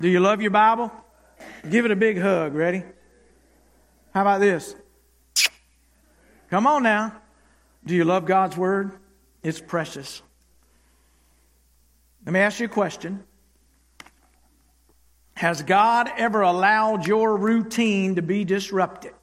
Do you love your Bible? Give it a big hug. Ready? How about this? Come on now. Do you love God's Word? It's precious. Let me ask you a question. Has God ever allowed your routine to be disrupted?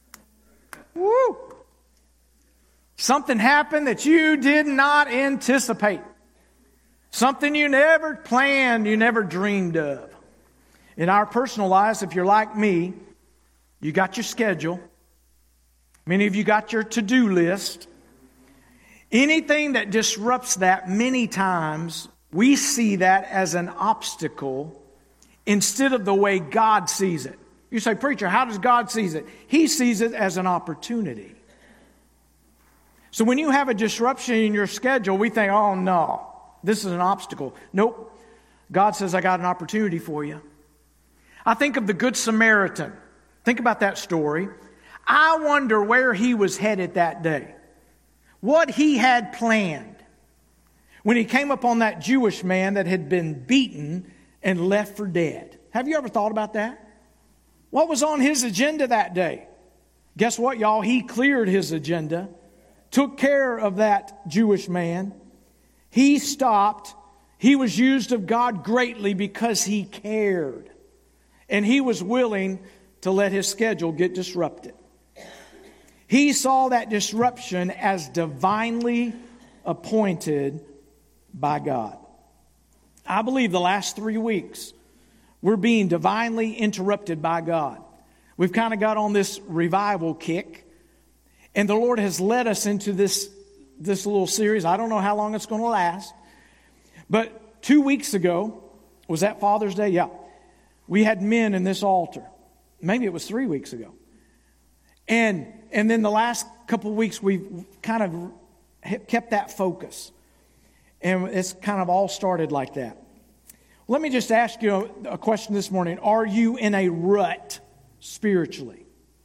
Woo! Something happened that you did not anticipate. Something you never planned, you never dreamed of. In our personal lives, if you're like me, you got your schedule. Many of you got your to-do list. Anything that disrupts that, many times, we see that as an obstacle instead of the way God sees it. You say, preacher, how does God see it? He sees it as an opportunity. So when you have a disruption in your schedule, we think, oh no, this is an obstacle. Nope. God says, I got an opportunity for you. I think of the Good Samaritan. Think about that story. I wonder where he was headed that day. What he had planned when he came upon that Jewish man that had been beaten and left for dead. Have you ever thought about that? What was on his agenda that day? Guess what, y'all? He cleared his agenda, took care of that Jewish man. He stopped. He was used of God greatly because he cared. And he was willing to let his schedule get disrupted. He saw that disruption as divinely appointed by God. I believe the last 3 weeks, we're being divinely interrupted by God. We've kind of got on this revival kick. And the Lord has led us into this little series. I don't know how long it's going to last. But 2 weeks ago, was that Father's Day? Yeah. We had men in this altar. Maybe it was 3 weeks ago. And then the last couple of weeks, we've kind of kept that focus. And it's kind of all started like that. Let me just ask you a question this morning. Are you in a rut spiritually?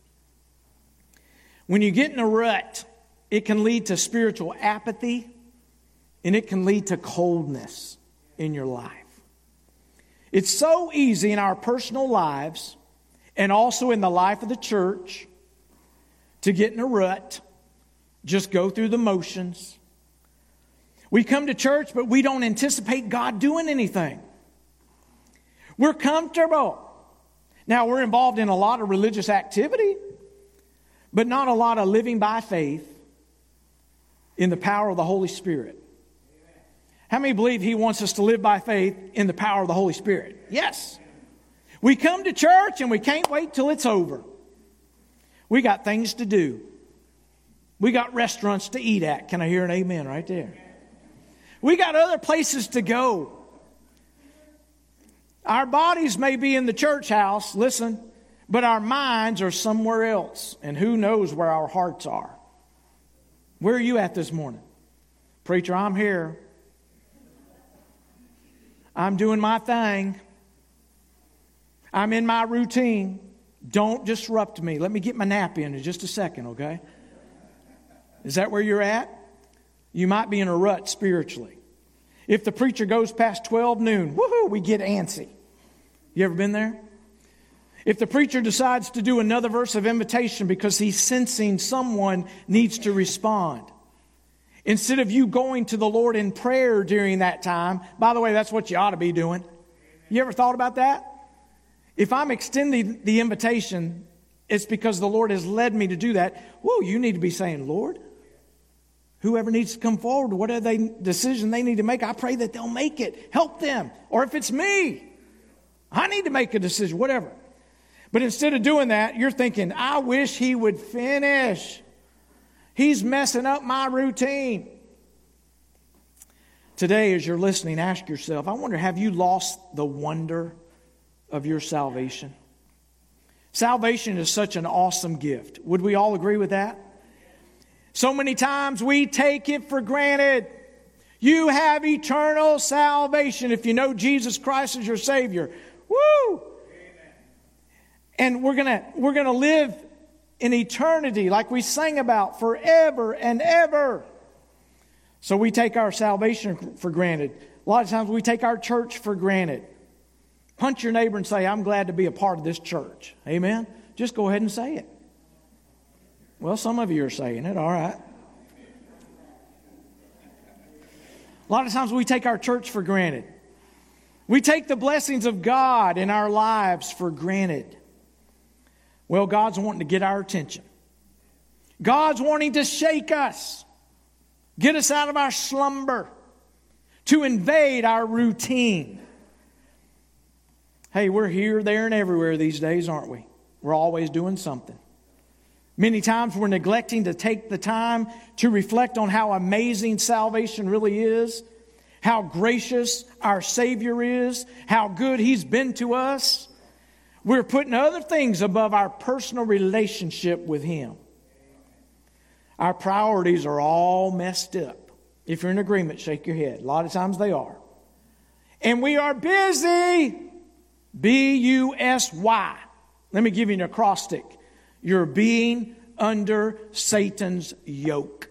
When you get in a rut, it can lead to spiritual apathy and it can lead to coldness in your life. It's so easy in our personal lives and also in the life of the church to get in a rut, just go through the motions. We come to church, but we don't anticipate God doing anything. We're comfortable. Now, we're involved in a lot of religious activity, but not a lot of living by faith in the power of the Holy Spirit. How many believe He wants us to live by faith in the power of the Holy Spirit? Yes. We come to church and we can't wait till it's over. We got things to do. We got restaurants to eat at. Can I hear an amen right there? We got other places to go. Our bodies may be in the church house, listen, but our minds are somewhere else. And who knows where our hearts are. Where are you at this morning? Preacher, I'm here. I'm doing my thing. I'm in my routine. Don't disrupt me. Let me get my nap in just a second, okay? Is that where you're at? You might be in a rut spiritually. If the preacher goes past 12 noon, woohoo, we get antsy. You ever been there? If the preacher decides to do another verse of invitation because he's sensing someone needs to respond, instead of you going to the Lord in prayer during that time, by the way, that's what you ought to be doing. You ever thought about that? If I'm extending the invitation, it's because the Lord has led me to do that. Whoa, you need to be saying, Lord, whoever needs to come forward, whatever decision they need to make, I pray that they'll make it. Help them. Or if it's me, I need to make a decision, whatever. But instead of doing that, you're thinking, I wish he would finish. He's messing up my routine. Today, as you're listening, ask yourself, I wonder, have you lost the wonder of your salvation? Salvation is such an awesome gift. Would we all agree with that? So many times we take it for granted. You have eternal salvation if you know Jesus Christ as your Savior. Woo! And we're gonna live in eternity like we sang about forever and ever. So we take our salvation for granted. A lot of times we take our church for granted. Punch your neighbor and say, I'm glad to be a part of this church. Amen? Just go ahead and say it. Well, some of you are saying it. All right. A lot of times we take our church for granted. We take the blessings of God in our lives for granted. Well, God's wanting to get our attention. God's wanting to shake us, get us out of our slumber, to invade our routine. Hey, we're here, there, and everywhere these days, aren't we? We're always doing something. Many times we're neglecting to take the time to reflect on how amazing salvation really is, how gracious our Savior is, how good He's been to us. We're putting other things above our personal relationship with Him. Our priorities are all messed up. If you're in agreement, shake your head. A lot of times they are. And we are busy. B-U-S-Y. Let me give you an acrostic. You're being under Satan's yoke.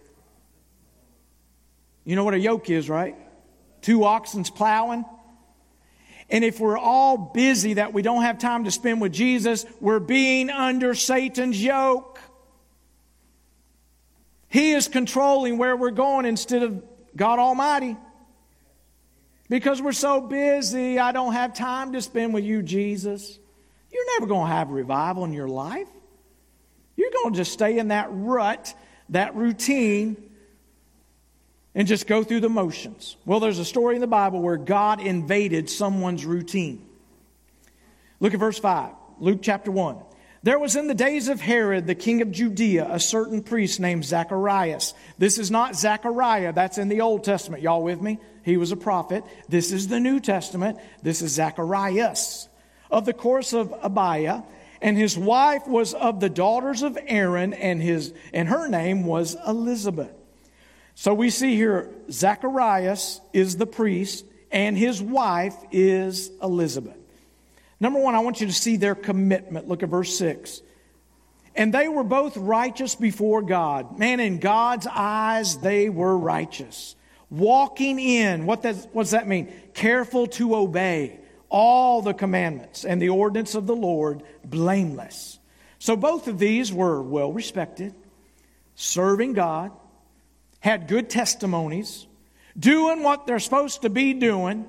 You know what a yoke is, right? 2 oxen plowing. And if we're all busy that we don't have time to spend with Jesus, we're being under Satan's yoke. He is controlling where we're going instead of God Almighty. Because we're so busy, I don't have time to spend with you, Jesus. You're never going to have revival in your life. You're going to just stay in that rut, that routine, and just go through the motions. Well, there's a story in the Bible where God invaded someone's routine. Look at verse 5, Luke chapter 1. There was in the days of Herod, the king of Judea, a certain priest named Zacharias. This is not Zechariah. That's in the Old Testament. Y'all with me? He was a prophet. This is the New Testament. This is Zacharias, of the course of Abiah. And his wife was of the daughters of Aaron, and her name was Elizabeth. So we see here, Zacharias is the priest, and his wife is Elizabeth. Number one, I want you to see their commitment. Look at verse 6. And they were both righteous before God. Man, in God's eyes, they were righteous. Walking in, what does that mean? Careful to obey all the commandments and the ordinance of the Lord, blameless. So both of these were well respected, serving God, had good testimonies, doing what they're supposed to be doing.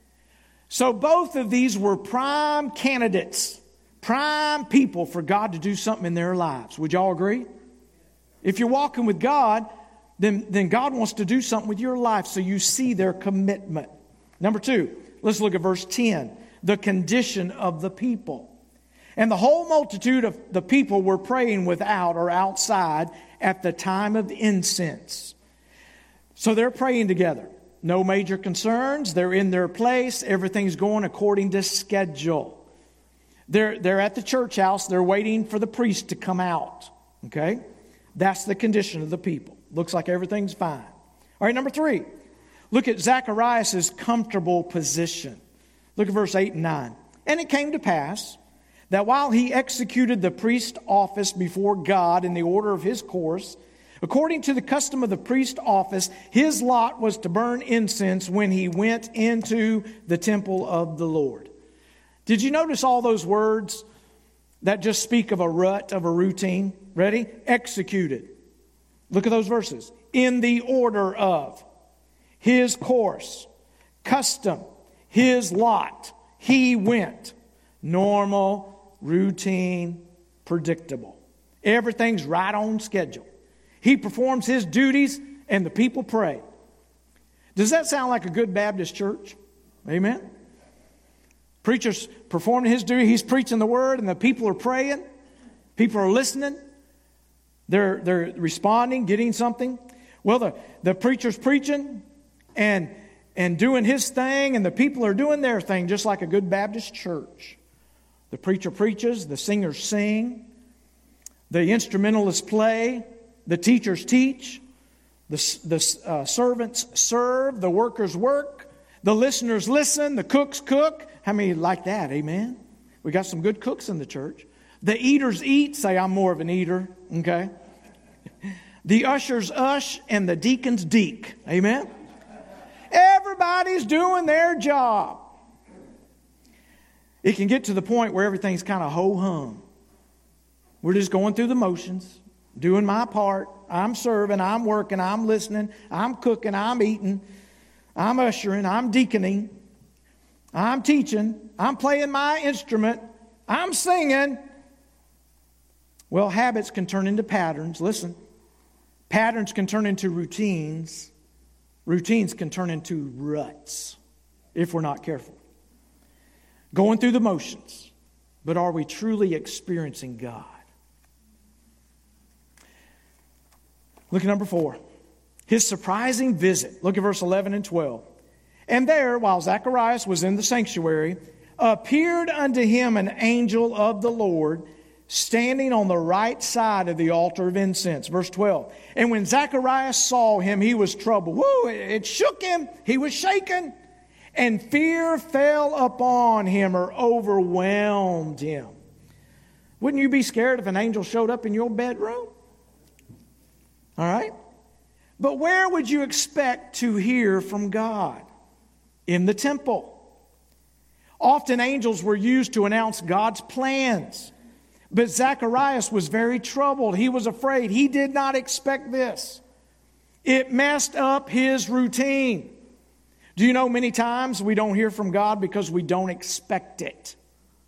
So both of these were prime candidates, prime people for God to do something in their lives. Would y'all agree? If you're walking with God, then God wants to do something with your life, so you see their commitment. Number 2, let's look at verse 10, the condition of the people. And the whole multitude of the people were praying without or outside at the time of incense. So they're praying together. No major concerns. They're in their place. Everything's going according to schedule. They're at the church house. They're waiting for the priest to come out. Okay? That's the condition of the people. Looks like everything's fine. All right, number 3. Look at Zacharias' comfortable position. Look at verse 8 and 9. And it came to pass that while he executed the priest office before God in the order of his course, according to the custom of the priest office, his lot was to burn incense when he went into the temple of the Lord. Did you notice all those words that just speak of a rut, of a routine? Ready? Executed. Look at those verses. In the order of his course, custom, his lot, he went. Normal, routine, predictable. Everything's right on schedule. He performs his duties and the people pray. Does that sound like a good Baptist church? Amen. Preacher's performing his duty. He's preaching the word and the people are praying. People are listening. They're responding, getting something. Well, the preacher's preaching and doing his thing, and the people are doing their thing, just like a good Baptist church. The preacher preaches, the singers sing, the instrumentalists play, the teachers teach, the servants serve, the workers work, the listeners listen, the cooks cook. How many like that? Amen. We got some good cooks in the church. The eaters eat. Say, I'm more of an eater. Okay. The ushers ush and the deacons deek. Amen. Everybody's doing their job. It can get to the point where everything's kind of ho-hum. We're just going through the motions, doing my part. I'm serving, I'm working, I'm listening, I'm cooking, I'm eating, I'm ushering, I'm deaconing, I'm teaching, I'm playing my instrument, I'm singing. Well, habits can turn into patterns. Listen, patterns can turn into routines. Routines can turn into ruts if we're not careful. Going through the motions, but are we truly experiencing God? Look at number 4. His surprising visit. Look at verse 11 and 12. And there, while Zacharias was in the sanctuary, appeared unto him an angel of the Lord, standing on the right side of the altar of incense. Verse 12. And when Zacharias saw him, he was troubled. Woo! It shook him. He was shaken. And fear fell upon him or overwhelmed him. Wouldn't you be scared if an angel showed up in your bedroom? All right? But where would you expect to hear from God? In the temple. Often angels were used to announce God's plans. But Zacharias was very troubled. He was afraid. He did not expect this. It messed up his routine. Do you know many times we don't hear from God because we don't expect it?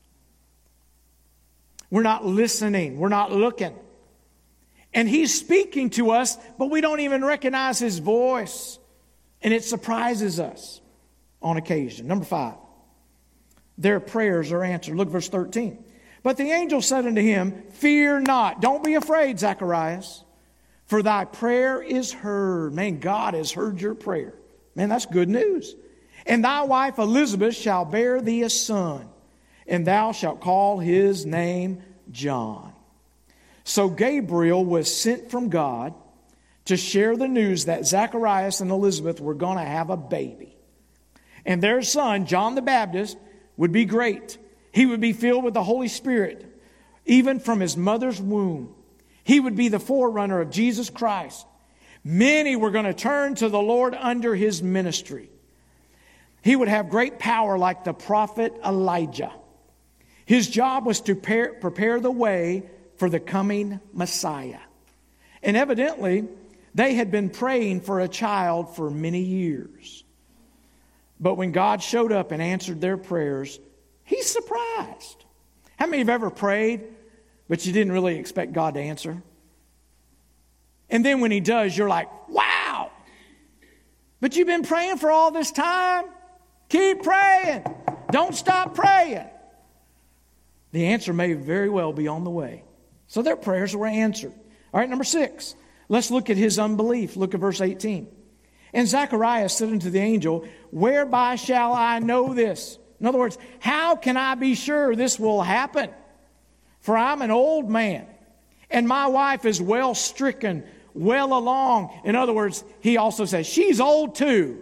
We're not listening. We're not looking. And He's speaking to us, but we don't even recognize His voice. And it surprises us on occasion. Number 5. Their prayers are answered. Look, verse 13. But the angel said unto him, Fear not. Don't be afraid, Zacharias, for thy prayer is heard. Man, God has heard your prayer. Man, that's good news. And thy wife Elizabeth shall bear thee a son, and thou shalt call his name John. So Gabriel was sent from God to share the news that Zacharias and Elizabeth were going to have a baby. And their son, John the Baptist, would be great. He would be filled with the Holy Spirit, even from his mother's womb. He would be the forerunner of Jesus Christ. Many were going to turn to the Lord under his ministry. He would have great power like the prophet Elijah. His job was to prepare the way for the coming Messiah. And evidently, they had been praying for a child for many years. But when God showed up and answered their prayers, He's surprised. How many have ever prayed, but you didn't really expect God to answer? And then when He does, you're like, wow! But you've been praying for all this time. Keep praying. Don't stop praying. The answer may very well be on the way. So their prayers were answered. All right, number 6. Let's look at his unbelief. Look at verse 18. And Zacharias said unto the angel, Whereby shall I know this? In other words, how can I be sure this will happen? For I'm an old man, and my wife is well stricken, well along. In other words, he also says, she's old too.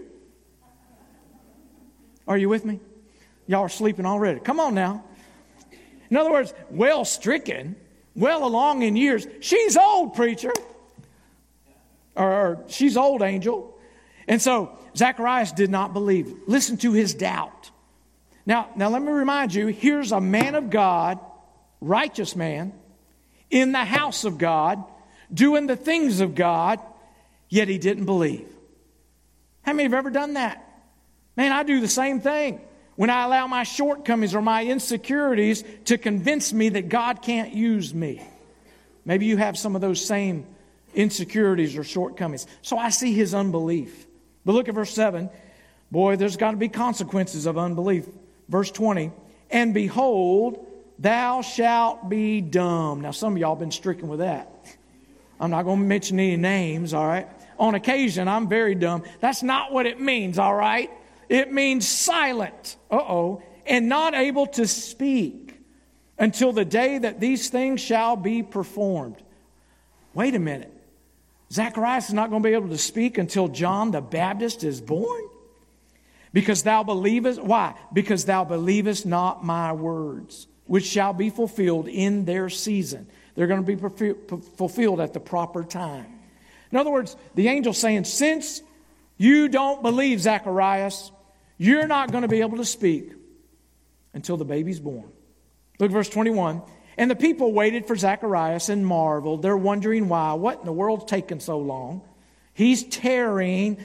Are you with me? Y'all are sleeping already. Come on now. In other words, well stricken, well along in years. She's old, preacher. Or she's old, angel. And so Zacharias did not believe. Listen to his doubt. Now let me remind you, here's a man of God, righteous man, in the house of God, doing the things of God, yet he didn't believe. How many have ever done that? Man, I do the same thing. When I allow my shortcomings or my insecurities to convince me that God can't use me. Maybe you have some of those same insecurities or shortcomings. So I see his unbelief. But look at verse 7. Boy, there's got to be consequences of unbelief. Verse 20. And behold, thou shalt be dumb. Now, some of y'all have been stricken with that. I'm not going to mention any names, all right? On occasion, I'm very dumb. That's not what it means, all right? It means silent. And not able to speak until the day that these things shall be performed. Wait a minute. Zacharias is not going to be able to speak until John the Baptist is born? Because thou believest, why? Because thou believest not my words, which shall be fulfilled in their season. They're going to be fulfilled at the proper time. In other words, the angel's saying, since you don't believe, Zacharias, you're not going to be able to speak until the baby's born. Look at verse 21. And the people waited for Zacharias and marveled. They're wondering why. What in the world's taking so long? He's taking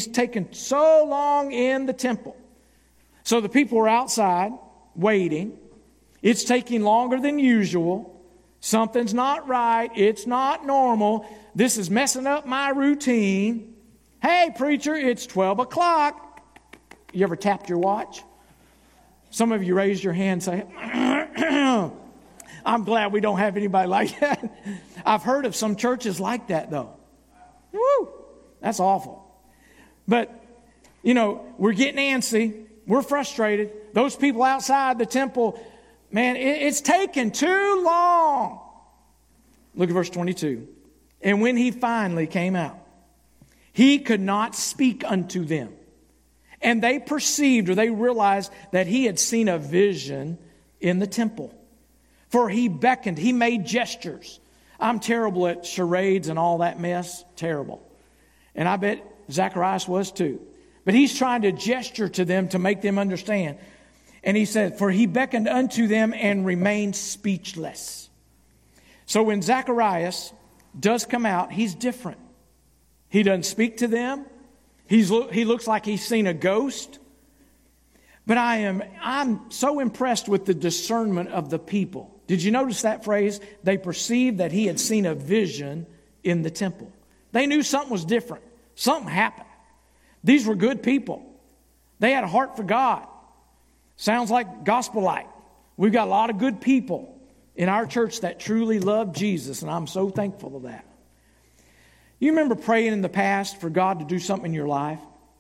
so long in the temple. So the people were outside waiting. It's taking longer than usual. Something's not right. It's not normal. This is messing up my routine. Hey, preacher, it's 12 o'clock. You ever tapped your watch? Some of you raised your hand and say, I'm glad we don't have anybody like that. I've heard of some churches like that, though. Woo! That's awful. But, we're getting antsy. We're frustrated. Those people outside the temple, man, it's taken too long. Look at verse 22. And when he finally came out, he could not speak unto them. And they perceived, or they realized, that he had seen a vision in the temple. For he beckoned, he made gestures. I'm terrible at charades and all that mess. Terrible. And I bet Zacharias was too. But he's trying to gesture to them to make them understand. And he said, for he beckoned unto them and remained speechless. So when Zacharias does come out, he's different. He doesn't speak to them. He looks like he's seen a ghost. But I'm so impressed with the discernment of the people. Did you notice that phrase? They perceived that he had seen a vision in the temple. They knew something was different. Something happened. These were good people. They had a heart for God. Sounds like gospel-like. We've got a lot of good people in our church that truly love Jesus, and I'm so thankful of that. You remember praying in the past for God to do something in your life?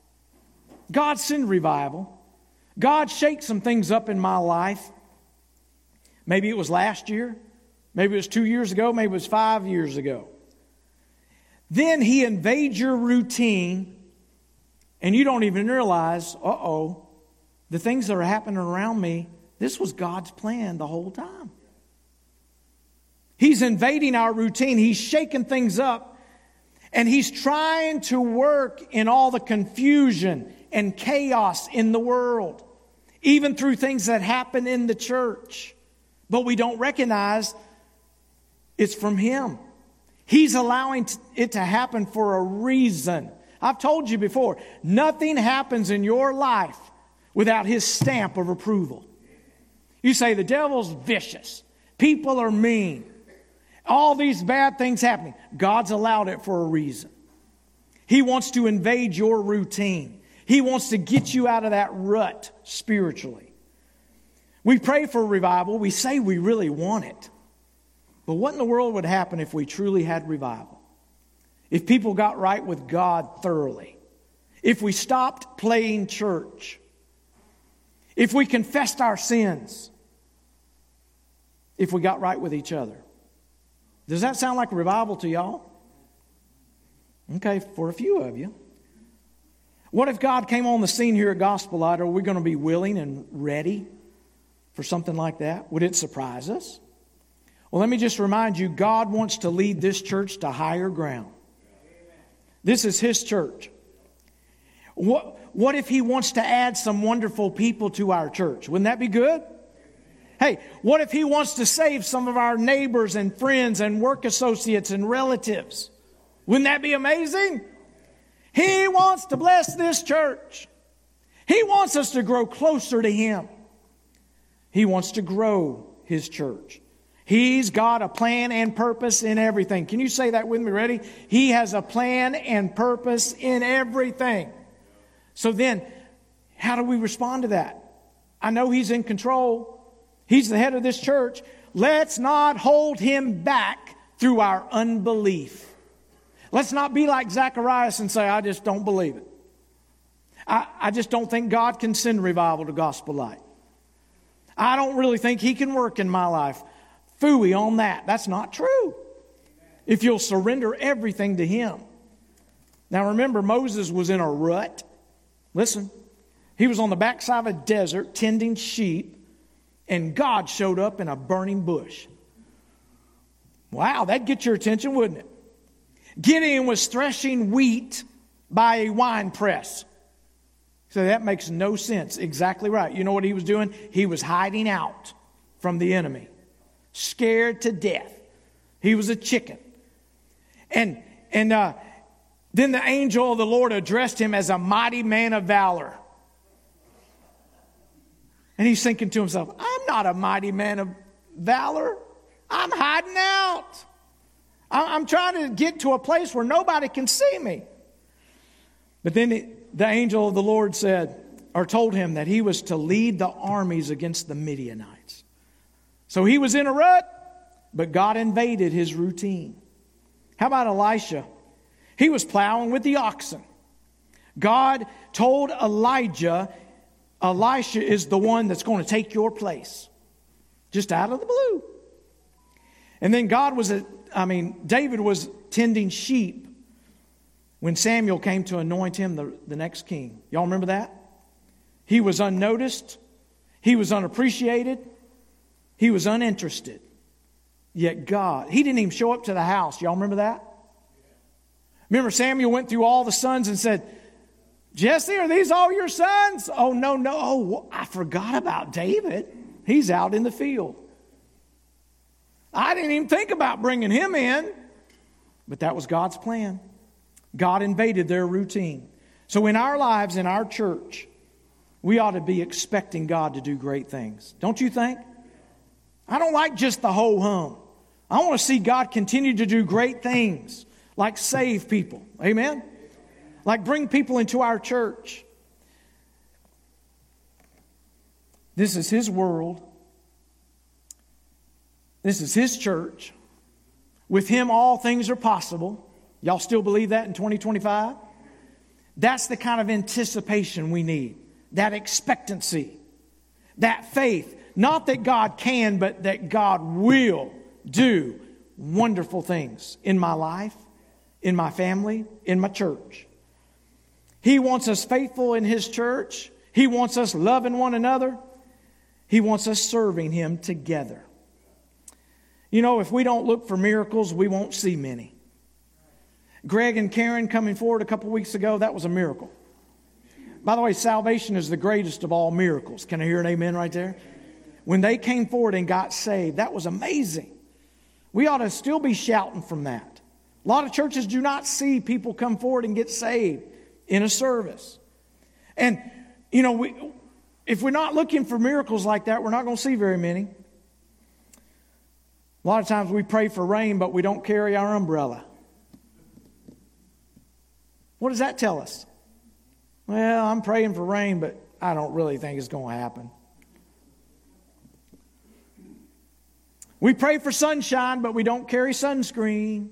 God send revival. God shake some things up in my life. Maybe it was last year. Maybe it was 2 years ago. Maybe it was 5 years ago. Then he invades your routine and you don't even realize, the things that are happening around me, this was God's plan the whole time. He's invading our routine. He's shaking things up. And he's trying to work in all the confusion and chaos in the world. Even through things that happen in the church. But we don't recognize it's from him. He's allowing it to happen for a reason. I've told you before, nothing happens in your life without his stamp of approval. You say the devil's vicious. People are mean. All these bad things happening. God's allowed it for a reason. He wants to invade your routine. He wants to get you out of that rut spiritually. We pray for revival. We say we really want it. But what in the world would happen if we truly had revival? If people got right with God thoroughly? If we stopped playing church? If we confessed our sins? If we got right with each other? Does that sound like revival to y'all? Okay, for a few of you. What if God came on the scene here at Gospel Light? Are we going to be willing and ready for something like that? Would it surprise us? Well, let me just remind you, God wants to lead this church to higher ground. This is his church. What if he wants to add some wonderful people to our church? Wouldn't that be good? Hey, what if he wants to save some of our neighbors and friends and work associates and relatives? Wouldn't that be amazing? He wants to bless this church. He wants us to grow closer to him. He wants to grow his church. He's got a plan and purpose in everything. Can you say that with me? Ready? He has a plan and purpose in everything. So then, how do we respond to that? I know he's in control. He's the head of this church. Let's not hold him back through our unbelief. Let's not be like Zacharias and say, I just don't believe it. I just don't think God can send revival to Gospel Light. I don't really think he can work in my life. Phooey on that. That's not true. If you'll surrender everything to him. Now remember, Moses was in a rut. Listen, he was on the backside of a desert tending sheep, and God showed up in a burning bush. Wow, that'd get your attention, wouldn't it? Gideon was threshing wheat by a wine press. So that makes no sense. Exactly right. You know what he was doing? He was hiding out from the enemy, scared to death. He was a chicken. And then the angel of the Lord addressed him as a mighty man of valor. And he's thinking to himself, I'm not a mighty man of valor. I'm hiding out. I'm trying to get to a place where nobody can see me. But then the angel of the Lord told him that he was to lead the armies against the Midianites. So he was in a rut, but God invaded his routine. How about Elisha? He was plowing with the oxen. God told Elijah, Elisha is the one that's going to take your place. Just out of the blue. And then David was tending sheep when Samuel came to anoint him the next king. Y'all remember that? He was unnoticed. He was unappreciated. He was uninterested. Yet God, he didn't even show up to the house. Y'all remember that? Remember Samuel went through all the sons and said, Jesse, are these all your sons? Oh, no. Oh, I forgot about David. He's out in the field. I didn't even think about bringing him in. But that was God's plan. God invaded their routine. So in our lives, in our church, we ought to be expecting God to do great things. Don't you think? I don't like just the ho-hum. I want to see God continue to do great things, like save people. Amen? Like bring people into our church. This is His world. This is His church. With Him, all things are possible. Y'all still believe that in 2025? That's the kind of anticipation we need. That expectancy. That faith. Not that God can, but that God will do wonderful things in my life, in my family, in my church. He wants us faithful in His church. He wants us loving one another. He wants us serving Him together. You know, if we don't look for miracles, we won't see many. Greg and Karen coming forward a couple weeks ago, that was a miracle. By the way, salvation is the greatest of all miracles. Can I hear an amen right there? When they came forward and got saved, that was amazing. We ought to still be shouting from that. A lot of churches do not see people come forward and get saved in a service. And, you know, if we're not looking for miracles like that, we're not going to see very many. A lot of times we pray for rain, but we don't carry our umbrella. What does that tell us? Well, I'm praying for rain, but I don't really think it's going to happen. We pray for sunshine, but we don't carry sunscreen.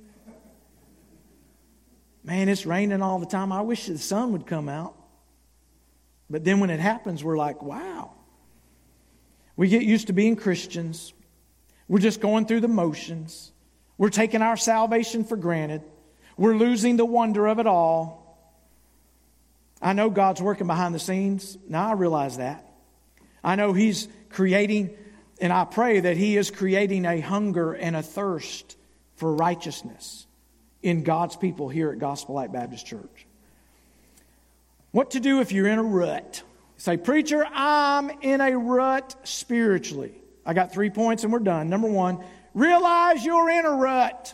Man, it's raining all the time. I wish the sun would come out. But then when it happens, we're like, wow. We get used to being Christians. We're just going through the motions. We're taking our salvation for granted. We're losing the wonder of it all. I know God's working behind the scenes. Now I realize that. I know He's creating, and I pray that He is creating a hunger and a thirst for righteousness in God's people here at Gospel Light Baptist Church. What to do if you're in a rut? Say, preacher, I'm in a rut spiritually. I got 3 points and we're done. Number 1, realize you're in a rut.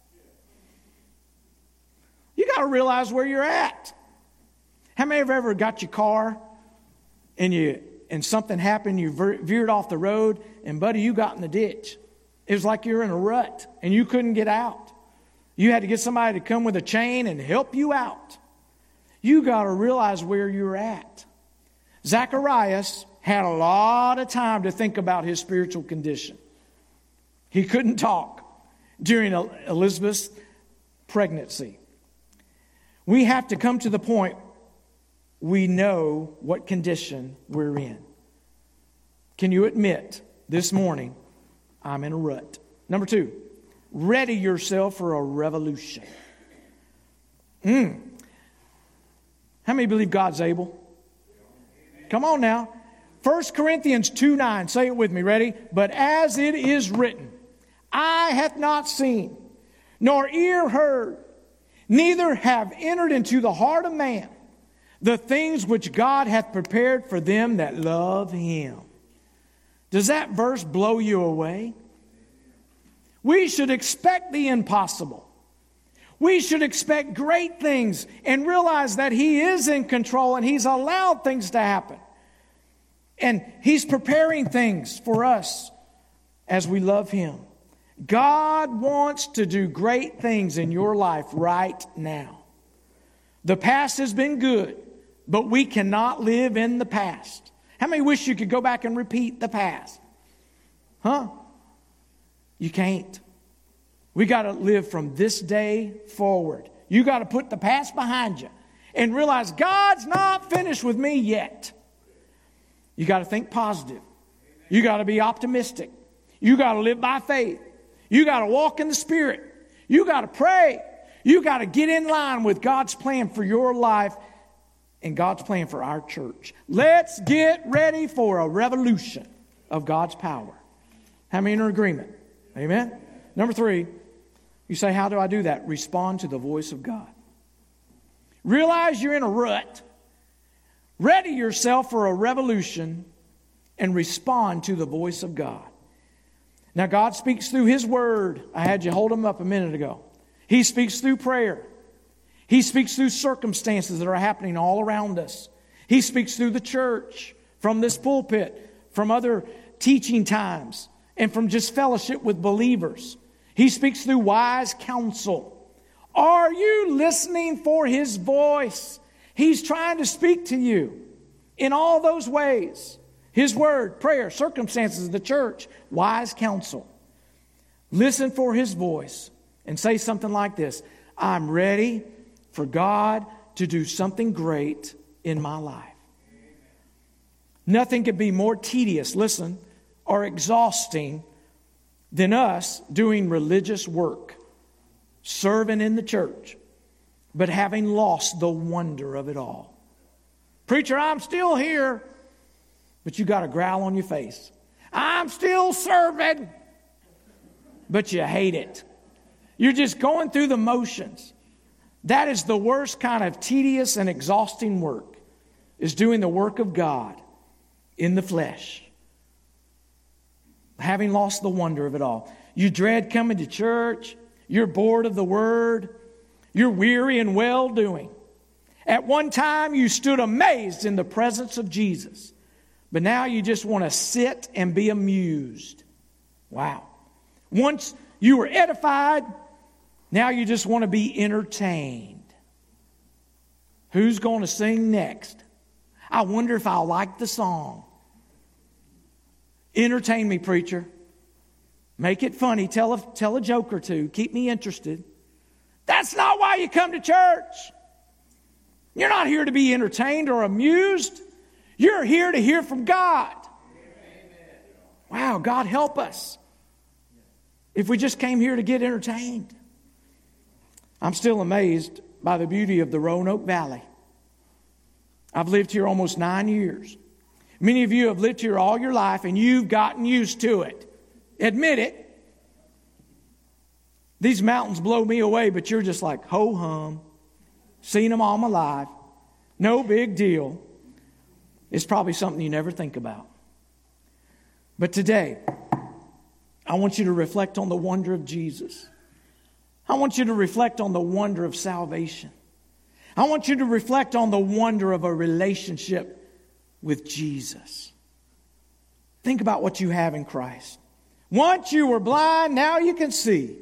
You got to realize where you're at. How many have ever got your car and something happened, you veered off the road, and buddy, you got in the ditch. It was like you're in a rut and you couldn't get out. You had to get somebody to come with a chain and help you out. You got to realize where you're at. Zacharias had a lot of time to think about his spiritual condition. He couldn't talk during Elizabeth's pregnancy. We have to come to the point we know what condition we're in. Can you admit this morning, I'm in a rut? Number 2, ready yourself for a revolution. How many believe God's able? Come on now. 1 Corinthians 2:9. Say it with me. Ready? But as it is written, eye hath not seen, nor ear heard, neither have entered into the heart of man the things which God hath prepared for them that love Him. Does that verse blow you away? We should expect the impossible. We should expect great things and realize that He is in control and He's allowed things to happen. And He's preparing things for us as we love Him. God wants to do great things in your life right now. The past has been good, but we cannot live in the past. How many wish you could go back and repeat the past? Huh? You can't. We got to live from this day forward. You got to put the past behind you and realize God's not finished with me yet. You got to think positive. You got to be optimistic. You got to live by faith. You got to walk in the Spirit. You got to pray. You got to get in line with God's plan for your life and God's plan for our church. Let's get ready for a revolution of God's power. How many are in agreement? Amen? Number 3, you say, how do I do that? Respond to the voice of God. Realize you're in a rut. Ready yourself for a revolution and respond to the voice of God. Now, God speaks through His Word. I had you hold them up a minute ago. He speaks through prayer. He speaks through circumstances that are happening all around us. He speaks through the church, from this pulpit, from other teaching times, and from just fellowship with believers. He speaks through wise counsel. Are you listening for His voice? He's trying to speak to you in all those ways. His Word, prayer, circumstances, the church, wise counsel. Listen for His voice and say something like this: I'm ready for God to do something great in my life. Nothing could be more tedious, listen, or exhausting than us doing religious work, serving in the church, but having lost the wonder of it all. Preacher, I'm still here, but you got a growl on your face. I'm still serving, but you hate it. You're just going through the motions. That is the worst kind of tedious and exhausting work, is doing the work of God in the flesh, having lost the wonder of it all. You dread coming to church. You're bored of the Word. You're weary in well-doing. At one time, you stood amazed in the presence of Jesus. But now you just want to sit and be amused. Wow. Once you were edified, now you just want to be entertained. Who's going to sing next? I wonder if I'll like the song. Entertain me, preacher. Make it funny. Tell a joke or two. Keep me interested. That's not why you come to church. You're not here to be entertained or amused. You're here to hear from God. Wow, God help us if we just came here to get entertained. I'm still amazed by the beauty of the Roanoke Valley. I've lived here almost 9 years. Many of you have lived here all your life and you've gotten used to it. Admit it. These mountains blow me away, but you're just like, ho-hum. Seen them all my life. No big deal. It's probably something you never think about. But today, I want you to reflect on the wonder of Jesus. I want you to reflect on the wonder of salvation. I want you to reflect on the wonder of a relationship with Jesus. Think about what you have in Christ. Once you were blind, now you can see.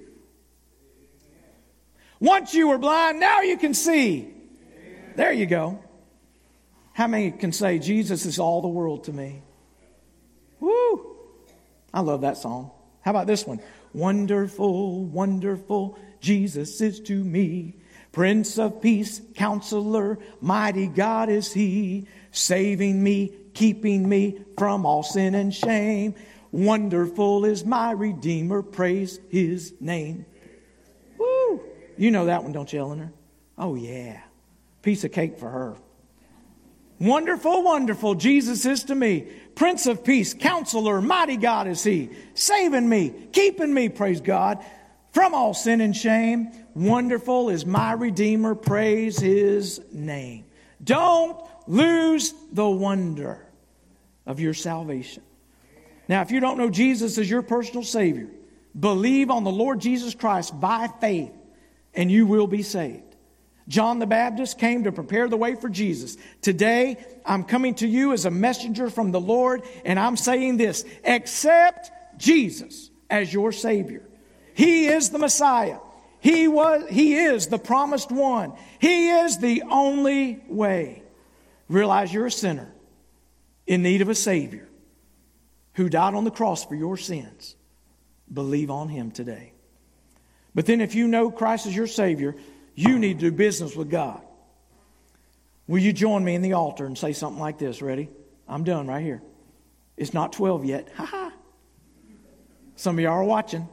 Once you were blind, now you can see. There you go. How many can say, Jesus is all the world to me? Woo! I love that song. How about this one? Wonderful, wonderful, Jesus is to me. Prince of Peace, Counselor, mighty God is He. Saving me, keeping me from all sin and shame. Wonderful is my Redeemer, praise His name. Woo! You know that one, don't you, Eleanor? Oh, yeah. Piece of cake for her. Wonderful, wonderful, Jesus is to me. Prince of Peace, Counselor, mighty God is He. Saving me, keeping me, praise God, from all sin and shame. Wonderful is my Redeemer, praise His name. Don't lose the wonder of your salvation. Now, if you don't know Jesus as your personal Savior, believe on the Lord Jesus Christ by faith, and you will be saved. John the Baptist came to prepare the way for Jesus. Today, I'm coming to you as a messenger from the Lord, and I'm saying this: accept Jesus as your Savior. He is the Messiah. He is the promised one. He is the only way. Realize you're a sinner in need of a Savior who died on the cross for your sins. Believe on Him today. But then if you know Christ as your Savior, you need to do business with God. Will you join me in the altar and say something like this? Ready? I'm done right here. It's not 12 yet. Ha ha. Some of y'all are watching.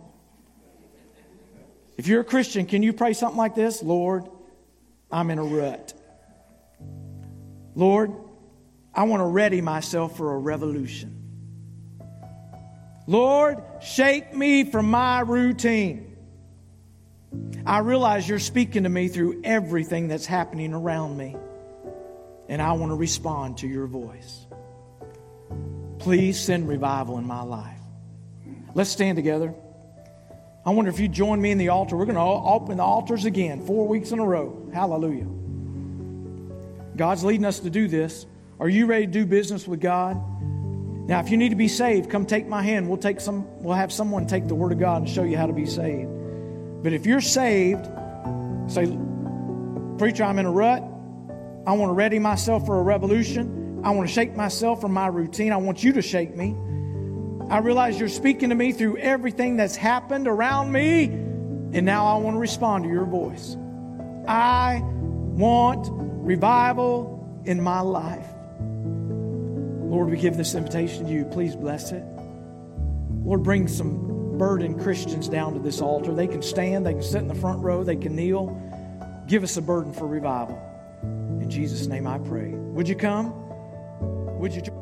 If you're a Christian, can you pray something like this? Lord, I'm in a rut. Lord, I want to ready myself for a revolution. Lord, shake me from my routine. I realize you're speaking to me through everything that's happening around me, and I want to respond to your voice. Please send revival in my life. Let's stand together. I wonder if you join me in the altar. We're going to open the altars again, 4 weeks in a row. Hallelujah. God's leading us to do this. Are you ready to do business with God? Now, if you need to be saved, come take my hand. We'll have someone take the Word of God and show you how to be saved. But if you're saved, say, preacher, I'm in a rut. I want to ready myself for a revolution. I want to shake myself from my routine. I want you to shake me. I realize you're speaking to me through everything that's happened around me, and now I want to respond to your voice. I want revival in my life. Lord, we give this invitation to you. Please bless it. Lord, bring some burdened Christians down to this altar. They can stand, they can sit in the front row, they can kneel. Give us a burden for revival. In Jesus' name I pray. Would you come? Would you